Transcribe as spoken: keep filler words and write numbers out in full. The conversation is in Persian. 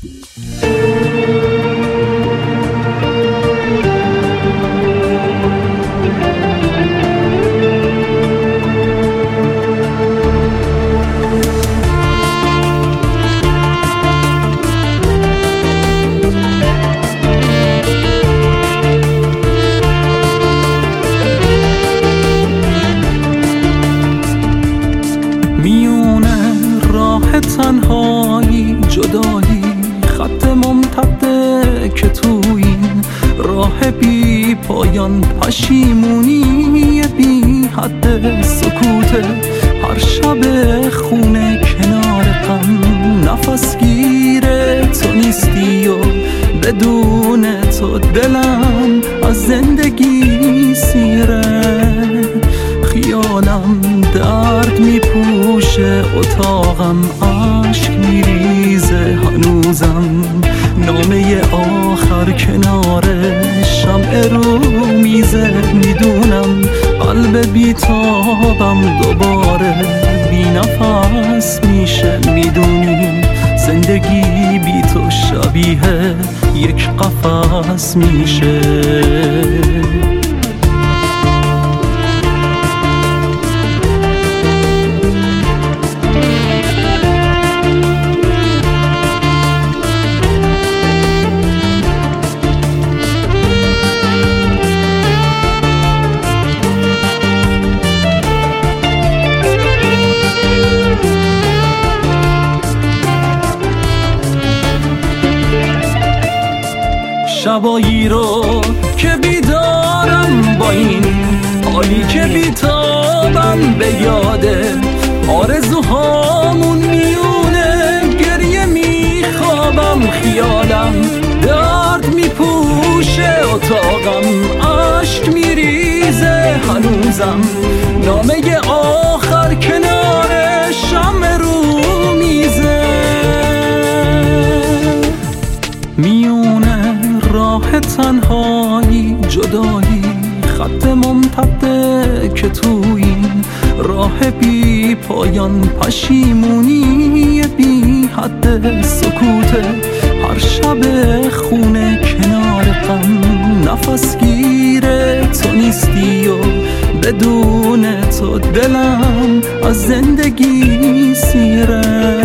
تنهایی جدایی خط ممتده که تو این راه بی پایان پشیمونی بی حد سکوته هر شب خونه کنار غم نفس گیره تو نیستی و بدون تو دلم از زندگی سیره خیالم درد میپوشه اتاقم عشق میریزه هنوزم نامه آخر کنار شمع رو میزه میدونم قلب بیتابم دوباره بی نفس میشه میدونی زندگی بی تو شبیه یک قفس میشه شبایی رو که بیدارم با این حالی که بیتابم به یاده آرزوهامون میونه گریه میخوابم خیالم درد میپوشه اتاقم عشق میریزه هنوزم نامه آخر کنار شمع رو میزه میونه راه تنهایی جدایی خط ممتده که تو این راه بی پایان پشیمونی بی حد سکوته هر شب خونه کنار غم نفس گیره تو نیستی و بدون تو دلم از زندگی سیره